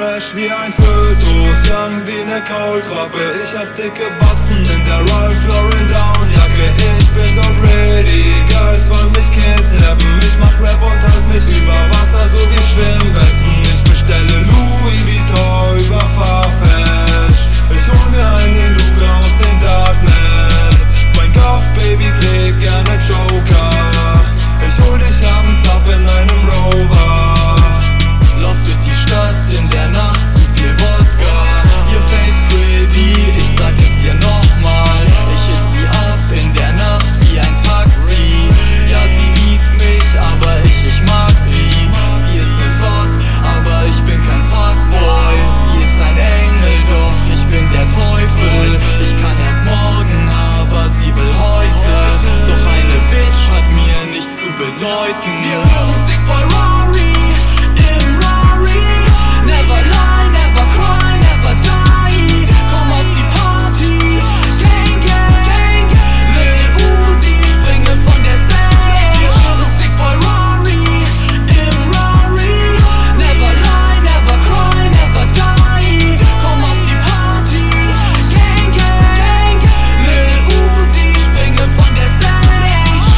fresh wie ein Fötus, young wie ne Kaulquappe. Ich hab dicke Batzen in der Ralph Lauren Downjacke. Ich bin so pretty, Girls wollen mich kidnappen. Ich mach Rap und halt mich über Wasser, so wie Schwimmwesten. Ich bestelle Louis Vuitton über Farfetch. Ich hol mir eine Luke aus dem Darknet. Mein Goth-Baby trägt gerne Joker. Ich hol dich abends ab in einem Rover. Lauf durch die Stadt in der Nacht, zu viel Wodka. Ihr Face pretty, ich sag es ihr nochmal. Ich hit sie ab in der Nacht wie ein Taxi. Ja, sie liebt mich, aber ich mag sie. Sie ist ne Sod, aber ich bin kein Fuckboy. Sie ist ein Engel, doch ich bin der Teufel. Ich kann erst morgen, aber sie will heute. Doch eine Bitch hat mir nichts zu bedeuten. Wir hören Sick Boy Rory im Rari. Never lie, never cry, never die. Komm auf die Party, Gang, Gang, Lil Uzi, springe von der Stage. Wir hören Sick Boy Rory im Rari. Never lie, never cry, never die. Komm auf die Party, Gang, Gang, Lil Uzi, springe von der Stage.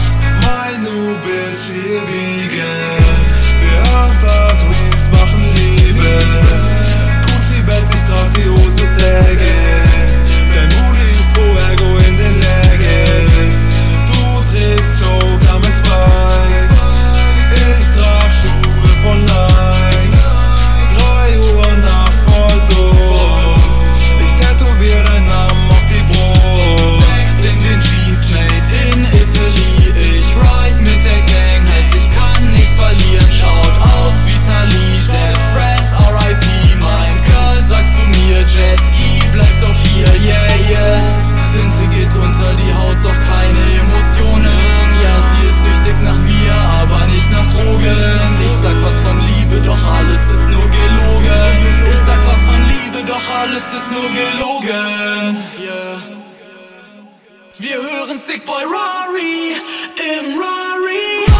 My new bitch hier wiegen. Wir hören Third Wheels, machen Liebe. Gucci Bett, ich trag die Hose sägen. Dein Booty ist Fuego in den Leggings. Du trägst Joker mit Spice. Ich trag Schuhe von Nike. 3 Uhr nachts voll so. Ich tätowier deinen Namen auf die Brust. Sex in den Jeans, made in Italy. Ich ride mit der Gang, heißt ich kann nicht verlieren. Schaut aus wie Tali, Dead Friends, R.I.P. Mein Girl sagt zu mir, Jetski, bleib doch hier, yeah, yeah. Tinte geht unter die Haut, doch keine Emotionen. Ja, sie ist süchtig nach mir, aber nicht nach Drogen. Ich sag was von Liebe, doch alles ist nur gelogen. Ich sag was von Liebe, doch alles ist nur gelogen. Yeah. Wir hören Sick Boy Rory im Rari.